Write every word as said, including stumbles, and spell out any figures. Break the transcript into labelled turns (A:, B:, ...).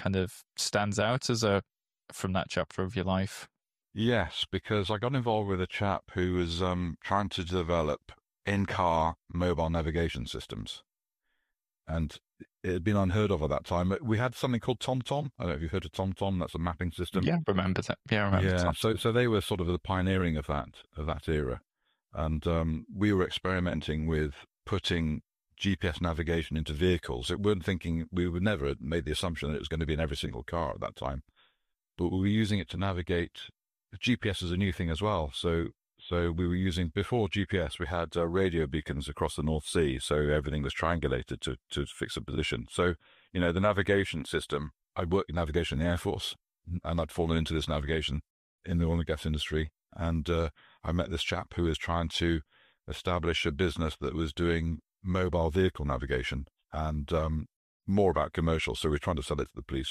A: kind of stands out as a from that chapter of your life?
B: Yes, because I got involved with a chap who was um, trying to develop in-car mobile navigation systems. And it had been unheard of at that time. We had something called TomTom. I don't know if you've heard of TomTom. That's a mapping system.
A: Yeah, remember that. Yeah, I remember.
B: Yeah,
A: Tom.
B: so so they were sort of the pioneering of that of that era, and um, we were experimenting with putting G P S navigation into vehicles. It weren't thinking we would never have made the assumption that it was going to be in every single car at that time, but we were using it to navigate. G P S is a new thing as well, so so we were using before G P S. We had uh, radio beacons across the North Sea, so everything was triangulated to to fix a position. So you know the navigation system. I worked in navigation in the Air Force, and I'd fallen into this navigation in the oil and gas industry. And uh, I met this chap who was trying to establish a business that was doing mobile vehicle navigation and um, more about commercial. So we we're trying to sell it to the police